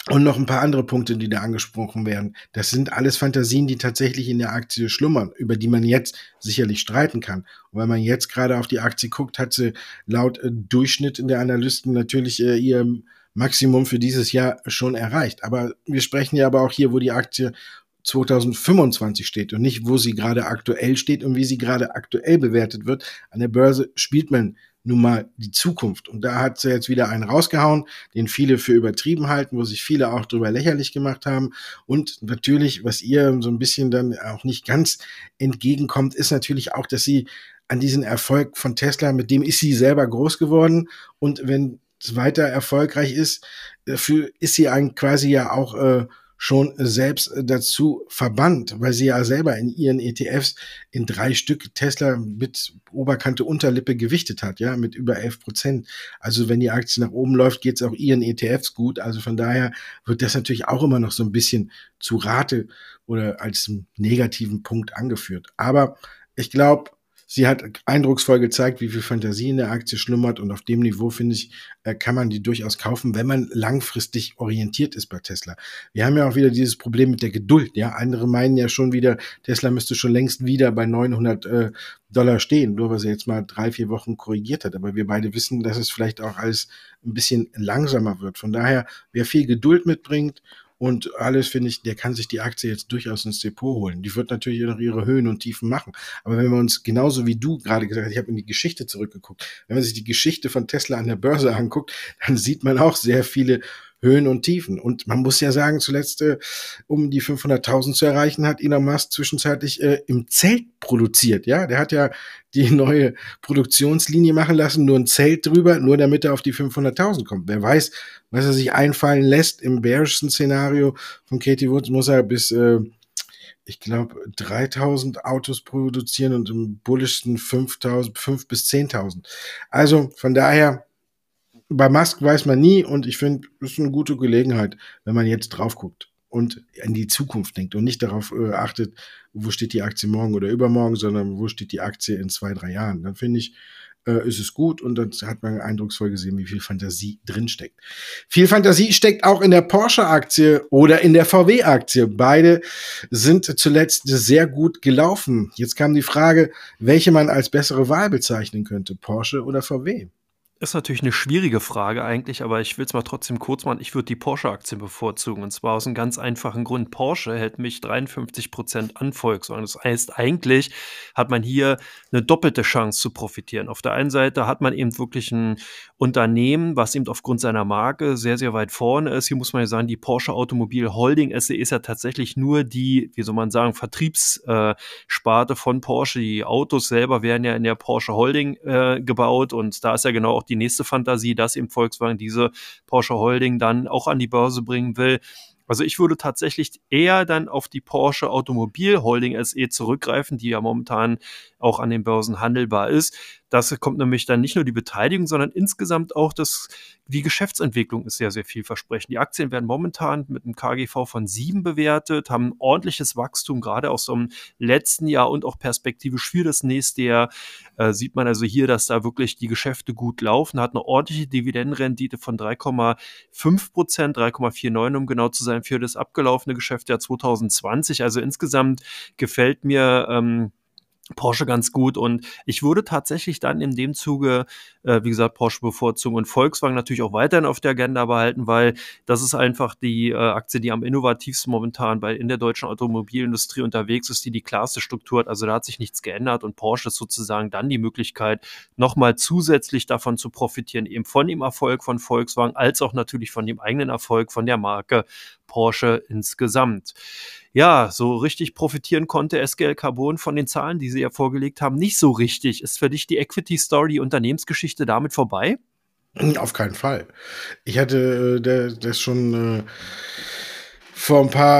Und noch ein paar andere Punkte, die da angesprochen werden. Das sind alles Fantasien, die tatsächlich in der Aktie schlummern, über die man jetzt sicherlich streiten kann. Und wenn man jetzt gerade auf die Aktie guckt, hat sie laut äh, Durchschnitt in der Analysten natürlich äh, ihr Maximum für dieses Jahr schon erreicht. Aber wir sprechen ja aber auch hier, wo die Aktie zwanzig fünfundzwanzig steht und nicht, wo sie gerade aktuell steht und wie sie gerade aktuell bewertet wird. An der Börse spielt man nun mal die Zukunft. Und da hat sie jetzt wieder einen rausgehauen, den viele für übertrieben halten, wo sich viele auch drüber lächerlich gemacht haben. Und natürlich, was ihr so ein bisschen dann auch nicht ganz entgegenkommt, ist natürlich auch, dass sie an diesen Erfolg von Tesla, mit dem ist sie selber groß geworden. Und wenn es weiter erfolgreich ist, dafür ist sie eigentlich quasi ja auch äh, schon selbst dazu verbannt, weil sie ja selber in ihren E T Fs in drei Stück Tesla mit Oberkante Unterlippe gewichtet hat, ja, mit über elf Prozent. Also wenn die Aktie nach oben läuft, geht es auch ihren E T Fs gut. Also von daher wird das natürlich auch immer noch so ein bisschen zu Rate oder als negativen Punkt angeführt. Aber ich glaube, sie hat eindrucksvoll gezeigt, wie viel Fantasie in der Aktie schlummert und auf dem Niveau, finde ich, kann man die durchaus kaufen, wenn man langfristig orientiert ist bei Tesla. Wir haben ja auch wieder dieses Problem mit der Geduld, ja. Andere meinen ja schon wieder, Tesla müsste schon längst wieder bei neunhundert äh, Dollar stehen, nur weil sie jetzt mal drei, vier Wochen korrigiert hat. Aber wir beide wissen, dass es vielleicht auch alles ein bisschen langsamer wird. Von daher, wer viel Geduld mitbringt und alles, finde ich, der kann sich die Aktie jetzt durchaus ins Depot holen. Die wird natürlich noch ihre Höhen und Tiefen machen. Aber wenn wir uns, genauso wie du gerade gesagt hast, ich habe in die Geschichte zurückgeguckt, wenn man sich die Geschichte von Tesla an der Börse anguckt, dann sieht man auch sehr viele Höhen und Tiefen. Und man muss ja sagen, zuletzt, äh, um die fünfhunderttausend zu erreichen, hat Elon Musk zwischenzeitlich äh, im Zelt produziert. Ja, der hat ja die neue Produktionslinie machen lassen, nur ein Zelt drüber, nur damit er auf die fünfhunderttausend kommt. Wer weiß, was er sich einfallen lässt. Im bearischen Szenario von Katie Woods muss er bis, äh, ich glaube, dreitausend Autos produzieren und im bullischsten fünftausend, fünf bis zehntausend. Also von daher, bei Musk weiß man nie und ich finde, das ist eine gute Gelegenheit, wenn man jetzt drauf guckt und in die Zukunft denkt und nicht darauf äh, achtet, wo steht die Aktie morgen oder übermorgen, sondern wo steht die Aktie in zwei, drei Jahren. Dann finde ich, äh, ist es gut und dann hat man eindrucksvoll gesehen, wie viel Fantasie drinsteckt. Viel Fantasie steckt auch in der Porsche-Aktie oder in der V W-Aktie. Beide sind zuletzt sehr gut gelaufen. Jetzt kam die Frage, welche man als bessere Wahl bezeichnen könnte, Porsche oder V W? Ist natürlich eine schwierige Frage eigentlich, aber ich will es mal trotzdem kurz machen. Ich würde die Porsche-Aktien bevorzugen und zwar aus einem ganz einfachen Grund. Porsche hält mich dreiundfünfzig Prozent an Volkswagen. Das heißt, eigentlich hat man hier eine doppelte Chance zu profitieren. Auf der einen Seite hat man eben wirklich ein Unternehmen, was eben aufgrund seiner Marke sehr, sehr weit vorne ist. Hier muss man ja sagen, die Porsche Automobil Holding S E ist ja tatsächlich nur die, wie soll man sagen, Vertriebssparte von Porsche. Die Autos selber werden ja in der Porsche Holding äh, gebaut und da ist ja genau auch die nächste Fantasie, dass eben Volkswagen diese Porsche Holding dann auch an die Börse bringen will. Also ich würde tatsächlich eher dann auf die Porsche Automobil Holding S E zurückgreifen, die ja momentan auch an den Börsen handelbar ist. Das kommt nämlich dann nicht nur die Beteiligung, sondern insgesamt auch das, die Geschäftsentwicklung ist sehr, sehr vielversprechend. Die Aktien werden momentan mit einem K G V von sieben bewertet, haben ordentliches Wachstum, gerade aus so einem letzten Jahr und auch perspektivisch für das nächste Jahr äh, sieht man also hier, dass da wirklich die Geschäfte gut laufen, hat eine ordentliche Dividendenrendite von drei Komma fünf Prozent, drei Komma neunundvierzig, um genau zu sein, für das abgelaufene Geschäftsjahr zwanzig zwanzig. Also insgesamt gefällt mir ähm, Porsche ganz gut und ich würde tatsächlich dann in dem Zuge, äh, wie gesagt, Porsche bevorzugen und Volkswagen natürlich auch weiterhin auf der Agenda behalten, weil das ist einfach die äh, Aktie, die am innovativsten momentan bei in der deutschen Automobilindustrie unterwegs ist, die die klarste Struktur hat. Also da hat sich nichts geändert und Porsche ist sozusagen dann die Möglichkeit, nochmal zusätzlich davon zu profitieren, eben von dem Erfolg von Volkswagen, als auch natürlich von dem eigenen Erfolg von der Marke Porsche insgesamt. Ja, so richtig profitieren konnte S G L Carbon von den Zahlen, die sie ja vorgelegt haben, nicht so richtig. Ist für dich die Equity Story, die Unternehmensgeschichte damit vorbei? Auf keinen Fall. Ich hatte äh, das schon äh, vor ein paar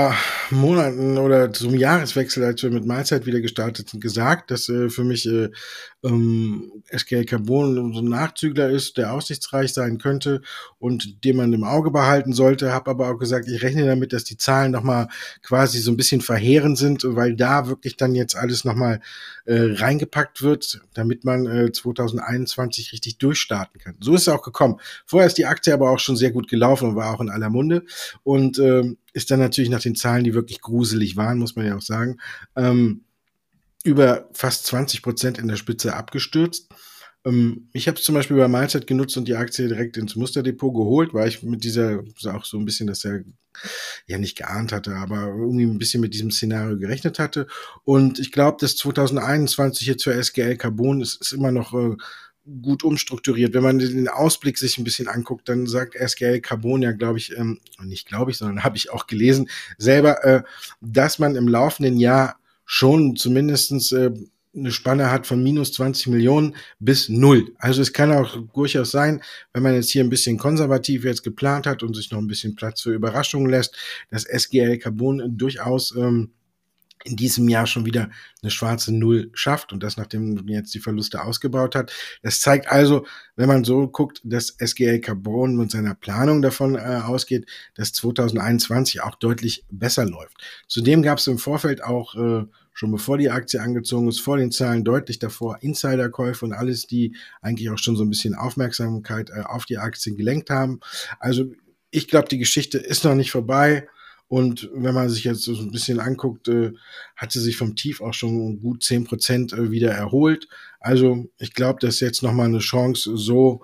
Monaten oder zum Jahreswechsel, als wir mit Mahlzeit wieder gestartet sind, gesagt, dass äh, für mich äh, ähm, S G L Carbon so ein Nachzügler ist, der aussichtsreich sein könnte und den man im Auge behalten sollte. Habe aber auch gesagt, ich rechne damit, dass die Zahlen nochmal quasi so ein bisschen verheerend sind, weil da wirklich dann jetzt alles nochmal äh, reingepackt wird, damit man äh, zwanzig einundzwanzig richtig durchstarten kann. So ist es auch gekommen. Vorher ist die Aktie aber auch schon sehr gut gelaufen und war auch in aller Munde und ähm, ist dann natürlich nach den Zahlen, die wirklich gruselig waren, muss man ja auch sagen, ähm, über fast zwanzig Prozent in der Spitze abgestürzt. Ähm, ich habe es zum Beispiel bei Mahlzeit genutzt und die Aktie direkt ins Musterdepot geholt, weil ich mit dieser, auch so ein bisschen, dass er ja nicht geahnt hatte, aber irgendwie ein bisschen mit diesem Szenario gerechnet hatte. Und ich glaube, dass zwanzig einundzwanzig jetzt für S G L Carbon ist, ist immer noch äh, gut umstrukturiert. Wenn man den Ausblick sich ein bisschen anguckt, dann sagt S G L Carbon ja, glaube ich, ähm, nicht glaube ich, sondern habe ich auch gelesen, selber, äh, dass man im laufenden Jahr schon zumindestens äh, eine Spanne hat von minus zwanzig Millionen bis null. Also es kann auch durchaus sein, wenn man jetzt hier ein bisschen konservativ jetzt geplant hat und sich noch ein bisschen Platz für Überraschungen lässt, dass S G L Carbon durchaus ähm, in diesem Jahr schon wieder eine schwarze Null schafft und das, nachdem man jetzt die Verluste ausgebaut hat. Das zeigt also, wenn man so guckt, dass S G L Carbon mit seiner Planung davon äh, ausgeht, dass zwanzig einundzwanzig auch deutlich besser läuft. Zudem gab es im Vorfeld auch, äh, schon bevor die Aktie angezogen ist, vor den Zahlen deutlich davor Insiderkäufe und alles, die eigentlich auch schon so ein bisschen Aufmerksamkeit äh, auf die Aktie gelenkt haben. Also ich glaube, die Geschichte ist noch nicht vorbei. Und wenn man sich jetzt so ein bisschen anguckt, äh, hat sie sich vom Tief auch schon gut zehn Prozent äh, wieder erholt. Also ich glaube, das ist jetzt nochmal eine Chance, so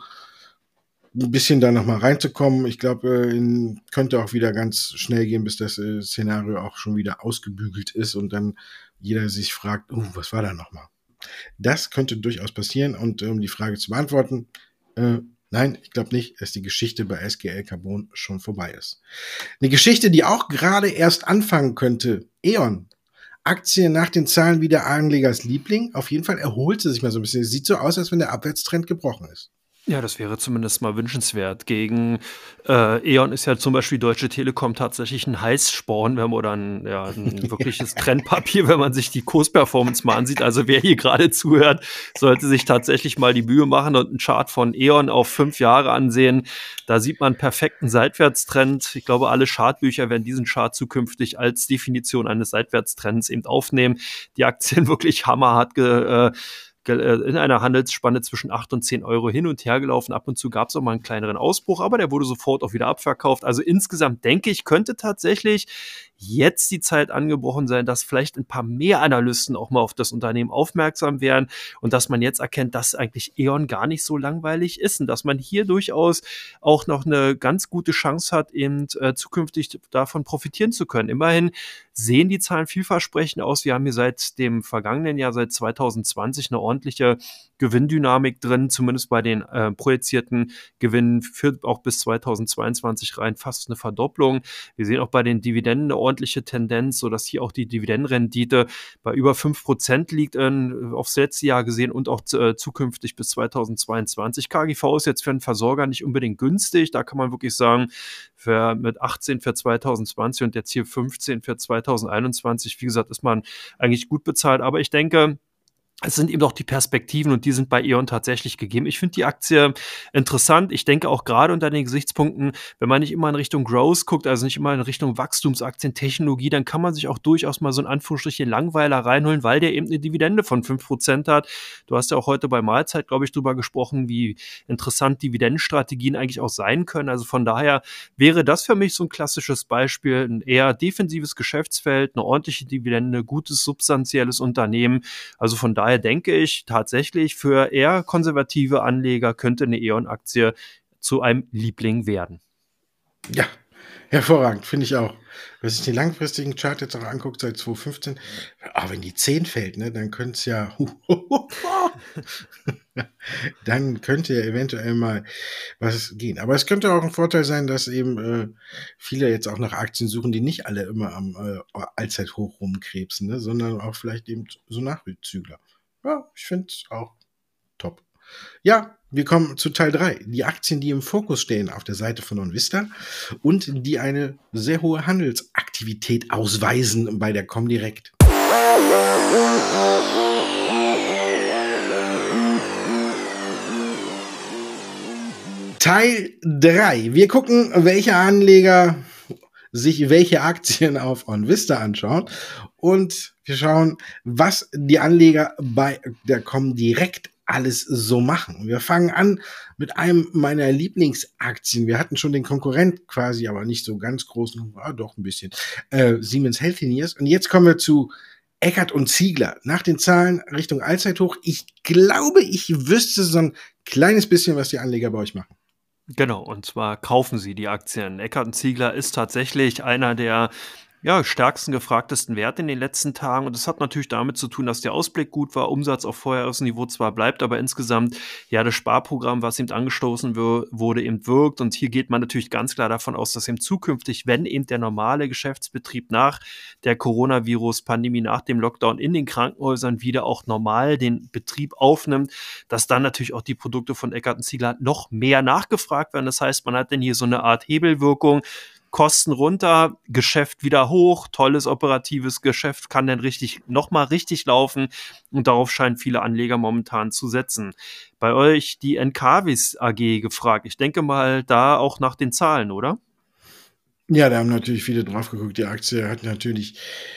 ein bisschen da nochmal reinzukommen. Ich glaube, äh, könnte auch wieder ganz schnell gehen, bis das äh, Szenario auch schon wieder ausgebügelt ist und dann jeder sich fragt, uh, was war da nochmal? Das könnte durchaus passieren. Und um die Frage zu beantworten, äh, nein, ich glaube nicht, dass die Geschichte bei S G L Carbon schon vorbei ist. Eine Geschichte, die auch gerade erst anfangen könnte, E.ON. Aktie nach den Zahlen wieder Anlegers Liebling. Auf jeden Fall erholt sie sich mal so ein bisschen. Es sieht so aus, als wenn der Abwärtstrend gebrochen ist. Ja, das wäre zumindest mal wünschenswert. Gegen äh, E.ON ist ja zum Beispiel Deutsche Telekom tatsächlich ein Heißsporn, wenn man oder ein, ja, ein wirkliches Trendpapier, wenn man sich die Kursperformance mal ansieht. Also wer hier gerade zuhört, sollte sich tatsächlich mal die Mühe machen und einen Chart von E.ON auf fünf Jahre ansehen. Da sieht man einen perfekten Seitwärtstrend. Ich glaube, alle Chartbücher werden diesen Chart zukünftig als Definition eines Seitwärtstrends eben aufnehmen. Die Aktien wirklich hammerhart ge, äh, in einer Handelsspanne zwischen acht und zehn Euro hin und her gelaufen. Ab und zu gab es auch mal einen kleineren Ausbruch, aber der wurde sofort auch wieder abverkauft. Also insgesamt denke ich, könnte tatsächlich jetzt die Zeit angebrochen sein, dass vielleicht ein paar mehr Analysten auch mal auf das Unternehmen aufmerksam werden und dass man jetzt erkennt, dass eigentlich E.ON gar nicht so langweilig ist und dass man hier durchaus auch noch eine ganz gute Chance hat, eben äh, zukünftig davon profitieren zu können. Immerhin sehen die Zahlen vielversprechend aus. Wir haben hier seit dem vergangenen Jahr, seit zwanzig zwanzig, eine ordentliche Gewinndynamik drin, zumindest bei den äh, projizierten Gewinnen für auch bis zweitausendzweiundzwanzig rein fast eine Verdopplung. Wir sehen auch bei den Dividenden eine ordentliche Tendenz, sodass hier auch die Dividendenrendite bei über fünf Prozent liegt, äh, aufs letzte Jahr gesehen und auch äh, zukünftig bis zweitausendzweiundzwanzig. K G V ist jetzt für einen Versorger nicht unbedingt günstig. Da kann man wirklich sagen, für, mit achtzehn für zwanzig zwanzig und jetzt hier fünfzehn für zwanzig einundzwanzig, wie gesagt, ist man eigentlich gut bezahlt. Aber ich denke, es sind eben auch die Perspektiven und die sind bei E.ON tatsächlich gegeben. Ich finde die Aktie interessant. Ich denke auch gerade unter den Gesichtspunkten, wenn man nicht immer in Richtung Growth guckt, also nicht immer in Richtung Wachstumsaktien, Technologie, dann kann man sich auch durchaus mal so in Anführungsstrichen Langweiler reinholen, weil der eben eine Dividende von fünf Prozent hat. Du hast ja auch heute bei Mahlzeit, glaube ich, drüber gesprochen, wie interessant Dividendenstrategien eigentlich auch sein können. Also von daher wäre das für mich so ein klassisches Beispiel, ein eher defensives Geschäftsfeld, eine ordentliche Dividende, gutes, substanzielles Unternehmen. Also von daher denke ich tatsächlich, für eher konservative Anleger könnte eine E.ON-Aktie zu einem Liebling werden. Ja, hervorragend, finde ich auch. Wenn sich den langfristigen Chart jetzt auch anguckt, seit zwanzig fünfzehn, aber wenn die zehn fällt, ne, dann könnte es ja, dann könnte ja eventuell mal was gehen. Aber es könnte auch ein Vorteil sein, dass eben äh, viele jetzt auch nach Aktien suchen, die nicht alle immer am äh, Allzeithoch rumkrebsen, ne, sondern auch vielleicht eben so Nachzügler. Ja, ich finde es auch top. Ja, wir kommen zu Teil drei. Die Aktien, die im Fokus stehen auf der Seite von OnVista und die eine sehr hohe Handelsaktivität ausweisen bei der Comdirect. Teil drei. Wir gucken, welche Anleger sich welche Aktien auf OnVista anschauen und wir schauen, was die Anleger bei der Comdirect alles so machen. Wir fangen an mit einem meiner Lieblingsaktien. Wir hatten schon den Konkurrent quasi, aber nicht so ganz großen, ah, doch ein bisschen, äh, Siemens Healthineers. Und jetzt kommen wir zu Eckert und Ziegler. Nach den Zahlen Richtung Allzeithoch. Ich glaube, ich wüsste so ein kleines bisschen, was die Anleger bei euch machen. Genau, und zwar kaufen sie die Aktien. Eckert und Ziegler ist tatsächlich einer der ja, stärksten gefragtesten Werte in den letzten Tagen. Und das hat natürlich damit zu tun, dass der Ausblick gut war, Umsatz auf Vorjahresniveau zwar bleibt, aber insgesamt ja das Sparprogramm, was eben angestoßen wurde, eben wirkt. Und hier geht man natürlich ganz klar davon aus, dass eben zukünftig, wenn eben der normale Geschäftsbetrieb nach der Coronavirus-Pandemie, nach dem Lockdown in den Krankenhäusern wieder auch normal den Betrieb aufnimmt, dass dann natürlich auch die Produkte von Eckert und Ziegler noch mehr nachgefragt werden. Das heißt, man hat dann hier so eine Art Hebelwirkung. Kosten runter, Geschäft wieder hoch, tolles operatives Geschäft kann dann richtig nochmal richtig laufen und darauf scheinen viele Anleger momentan zu setzen. Bei euch die Encavis A G gefragt. Ich denke mal da auch nach den Zahlen, oder? Ja, da haben natürlich viele drauf geguckt. Die Aktie hat natürlich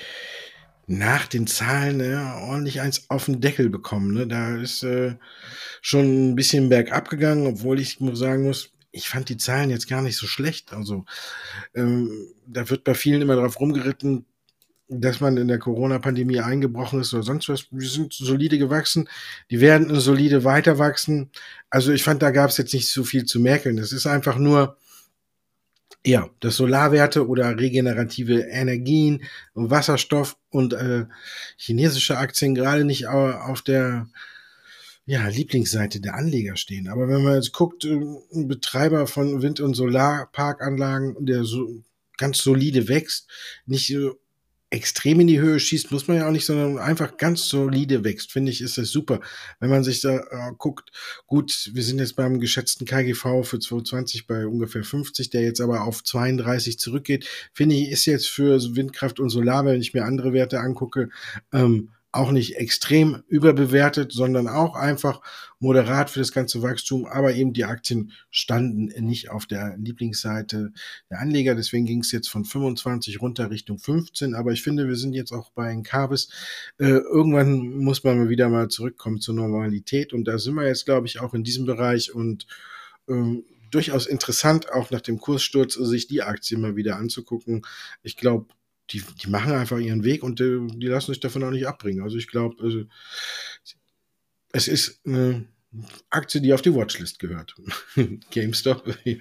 nach den Zahlen ja, ordentlich eins auf den Deckel bekommen. Ne? Da ist äh, schon ein bisschen bergab gegangen, obwohl ich sagen muss, ich fand die Zahlen jetzt gar nicht so schlecht. Also ähm, da wird bei vielen immer drauf rumgeritten, dass man in der Corona-Pandemie eingebrochen ist oder sonst was. Wir sind solide gewachsen. Die werden solide weiter wachsen. Also ich fand, da gab es jetzt nicht so viel zu merkeln. Das ist einfach nur, ja, dass Solarwerte oder regenerative Energien, Wasserstoff und äh, chinesische Aktien gerade nicht auf der ja, Lieblingsseite der Anleger stehen. Aber wenn man jetzt guckt, ein Betreiber von Wind- und Solarparkanlagen, der so ganz solide wächst, nicht so extrem in die Höhe schießt, muss man ja auch nicht, sondern einfach ganz solide wächst, finde ich, ist das super. Wenn man sich da äh, guckt, gut, wir sind jetzt beim geschätzten K G V für zwanzig zwanzig bei ungefähr fünfzig, der jetzt aber auf zweiunddreißig zurückgeht, finde ich, ist jetzt für Windkraft und Solar, wenn ich mir andere Werte angucke, ähm, auch nicht extrem überbewertet, sondern auch einfach moderat für das ganze Wachstum. Aber eben die Aktien standen nicht auf der Lieblingsseite der Anleger. Deswegen ging es jetzt von fünfundzwanzig runter Richtung fünfzehn. Aber ich finde, wir sind jetzt auch bei Encavis. Äh, irgendwann muss man wieder mal zurückkommen zur Normalität. Und da sind wir jetzt, glaube ich, auch in diesem Bereich. Und ähm, durchaus interessant, auch nach dem Kurssturz, sich die Aktie mal wieder anzugucken. Ich glaube, Die, die machen einfach ihren Weg und die, die lassen sich davon auch nicht abbringen. Also ich glaube, also, es ist eine Aktie, die auf die Watchlist gehört. GameStop, ja.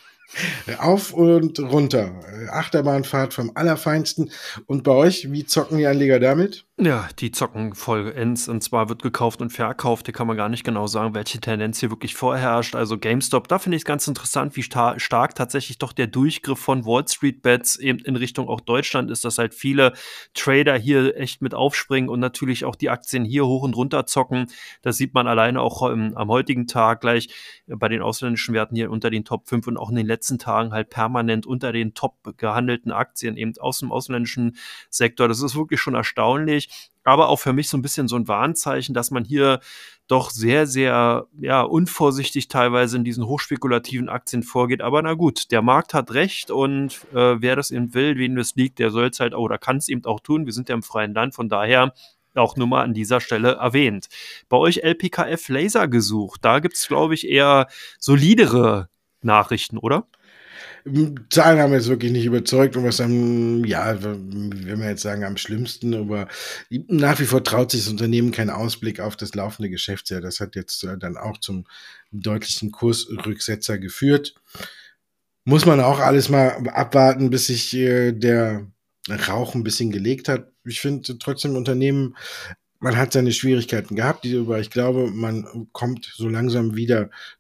Auf und runter. Achterbahnfahrt vom Allerfeinsten. Und bei euch, wie zocken die Anleger damit? Ja, die zocken voll ends. Und zwar wird gekauft und verkauft. Hier kann man gar nicht genau sagen, welche Tendenz hier wirklich vorherrscht. Also GameStop, da finde ich es ganz interessant, wie star stark tatsächlich doch der Durchgriff von Wall Street Bets eben in Richtung auch Deutschland ist, dass halt viele Trader hier echt mit aufspringen und natürlich auch die Aktien hier hoch und runter zocken. Das sieht man alleine auch im, am heutigen Tag gleich bei den ausländischen Werten hier unter den Top fünf und auch in den letzten Tagen halt permanent unter den top gehandelten Aktien eben aus dem ausländischen Sektor. Das ist wirklich schon erstaunlich. Aber auch für mich so ein bisschen so ein Warnzeichen, dass man hier doch sehr, sehr ja, unvorsichtig teilweise in diesen hochspekulativen Aktien vorgeht. Aber na gut, der Markt hat recht und äh, wer das eben will, wen das liegt, der soll es halt auch oder kann es eben auch tun. Wir sind ja im freien Land, von daher auch nur mal an dieser Stelle erwähnt. Bei euch L P K F Laser gesucht, da gibt es, glaube ich, eher solidere Nachrichten, oder? Zahlen haben jetzt wirklich nicht überzeugt und was am, ja, wenn wir jetzt sagen, am schlimmsten, aber nach wie vor traut sich das Unternehmen keinen Ausblick auf das laufende Geschäftsjahr. Das hat jetzt dann auch zum deutlichen Kursrücksetzer geführt. Muss man auch alles mal abwarten, bis sich äh, der Rauch ein bisschen gelegt hat. Ich finde trotzdem Unternehmen, man hat seine Schwierigkeiten gehabt, aber ich glaube, man kommt so langsam wieder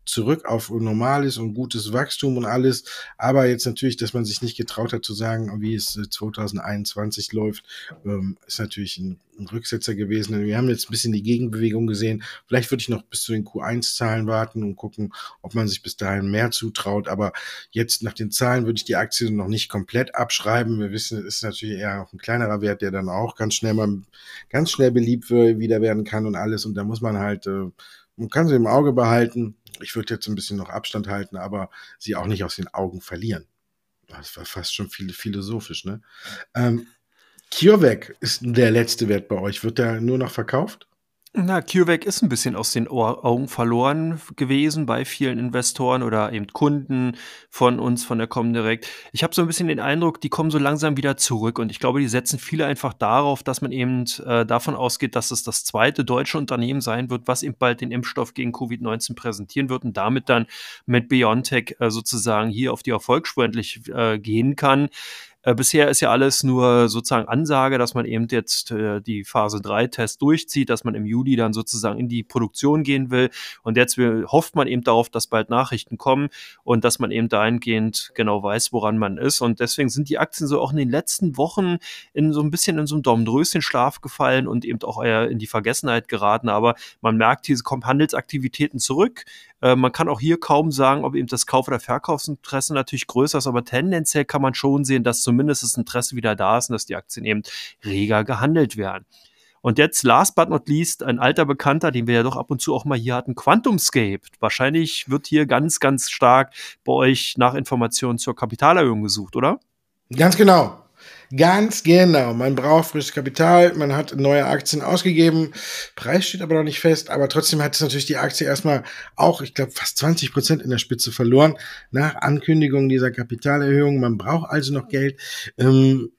zurück auf normales und gutes Wachstum und alles. Aber jetzt natürlich, dass man sich nicht getraut hat zu sagen, wie es zwanzig einundzwanzig läuft, ähm, ist natürlich ein, ein Rücksetzer gewesen. Wir haben jetzt ein bisschen die Gegenbewegung gesehen. Vielleicht würde ich noch bis zu den Q eins Zahlen warten und gucken, ob man sich bis dahin mehr zutraut. Aber jetzt nach den Zahlen würde ich die Aktie noch nicht komplett abschreiben. Wir wissen, es ist natürlich eher auch ein kleinerer Wert, der dann auch ganz schnell mal ganz schnell beliebt wieder werden kann und alles. Und da muss man halt, äh, man kann sie im Auge behalten. Ich würde jetzt ein bisschen noch Abstand halten, aber sie auch nicht aus den Augen verlieren. Das war fast schon viel philosophisch, ne? Ähm, CureVac ist der letzte Wert bei euch. Wird der nur noch verkauft? Na, CureVac ist ein bisschen aus den Ohr Augen verloren gewesen bei vielen Investoren oder eben Kunden von uns, von der Comdirect. Ich habe so ein bisschen den Eindruck, die kommen so langsam wieder zurück und ich glaube, die setzen viele einfach darauf, dass man eben äh, davon ausgeht, dass es das zweite deutsche Unternehmen sein wird, was eben bald den Impfstoff gegen Covid neunzehn präsentieren wird und damit dann mit BioNTech äh, sozusagen hier auf die Erfolgsspur endlich äh, gehen kann. Äh, bisher ist ja alles nur sozusagen Ansage, dass man eben jetzt äh, die Phase drei Test durchzieht, dass man im Juli dann sozusagen in die Produktion gehen will. Und jetzt will, hofft man eben darauf, dass bald Nachrichten kommen und dass man eben dahingehend genau weiß, woran man ist. Und deswegen sind die Aktien so auch in den letzten Wochen in so ein bisschen in so einen Dornröschenschlaf gefallen und eben auch eher in die Vergessenheit geraten. Aber man merkt, hier kommen Handelsaktivitäten zurück. Äh, man kann auch hier kaum sagen, ob eben das Kauf- oder Verkaufsinteresse natürlich größer ist, aber tendenziell kann man schon sehen, dass zumindest das Interesse wieder da ist und dass die Aktien eben reger gehandelt werden. Und jetzt, last but not least, ein alter Bekannter, den wir ja doch ab und zu auch mal hier hatten, QuantumScape. Wahrscheinlich wird hier ganz, ganz stark bei euch nach Informationen zur Kapitalerhöhung gesucht, oder? Ganz genau. Ganz genau. Man braucht frisches Kapital, man hat neue Aktien ausgegeben, Preis steht aber noch nicht fest, aber trotzdem hat es natürlich die Aktie erstmal auch, ich glaube, fast zwanzig Prozent in der Spitze verloren nach Ankündigung dieser Kapitalerhöhung. Man braucht also noch Geld. Ähm,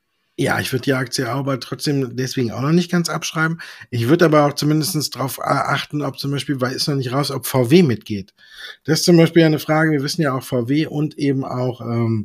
ja, ich würde die Aktie aber trotzdem deswegen auch noch nicht ganz abschreiben. Ich würde aber auch zumindest darauf achten, ob zum Beispiel, weil ist noch nicht raus, ob V W mitgeht. Das ist zum Beispiel eine Frage, wir wissen ja auch V W und eben auch ähm,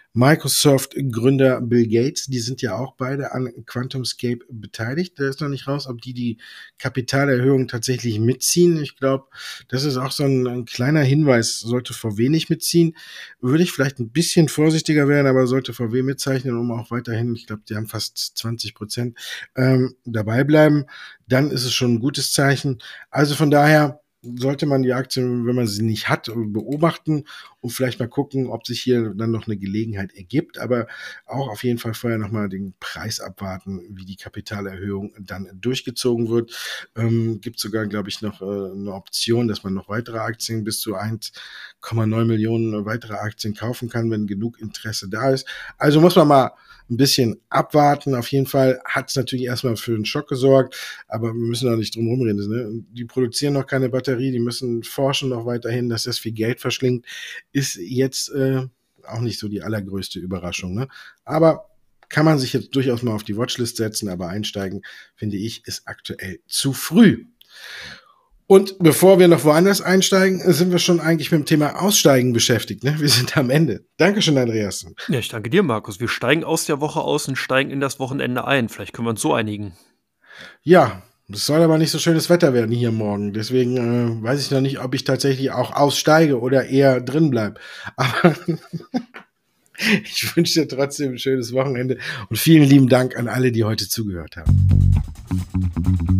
Microsoft-Gründer Bill Gates, die sind ja auch beide an QuantumScape beteiligt. Da ist noch nicht raus, ob die die Kapitalerhöhung tatsächlich mitziehen. Ich glaube, das ist auch so ein, ein kleiner Hinweis. Sollte V W nicht mitziehen, würde ich vielleicht ein bisschen vorsichtiger werden, aber sollte V W mitzeichnen, um auch weiterhin, ich glaube, die haben fast zwanzig Prozent ähm, dabei bleiben, dann ist es schon ein gutes Zeichen. Also von daher sollte man die Aktien, wenn man sie nicht hat, beobachten und vielleicht mal gucken, ob sich hier dann noch eine Gelegenheit ergibt, aber auch auf jeden Fall vorher nochmal den Preis abwarten, wie die Kapitalerhöhung dann durchgezogen wird. Ähm, gibt sogar, glaube ich, noch äh, eine Option, dass man noch weitere Aktien bis zu eins Komma neun Millionen weitere Aktien kaufen kann, wenn genug Interesse da ist. Also muss man mal ein bisschen abwarten. Auf jeden Fall hat es natürlich erstmal für einen Schock gesorgt, aber wir müssen auch nicht drum rumreden. Ne? Die produzieren noch keine Batterie, die müssen forschen noch weiterhin, dass das viel Geld verschlingt, ist jetzt äh, auch nicht so die allergrößte Überraschung. Ne? Aber kann man sich jetzt durchaus mal auf die Watchlist setzen, aber einsteigen, finde ich, ist aktuell zu früh. Und bevor wir noch woanders einsteigen, sind wir schon eigentlich mit dem Thema Aussteigen beschäftigt. Ne? Wir sind am Ende. Dankeschön, Andreas. Ja, ich danke dir, Markus. Wir steigen aus der Woche aus und steigen in das Wochenende ein. Vielleicht können wir uns so einigen. Ja, es soll aber nicht so schönes Wetter werden hier morgen. Deswegen äh, weiß ich noch nicht, ob ich tatsächlich auch aussteige oder eher drin bleibe. Aber ich wünsche dir trotzdem ein schönes Wochenende und vielen lieben Dank an alle, die heute zugehört haben.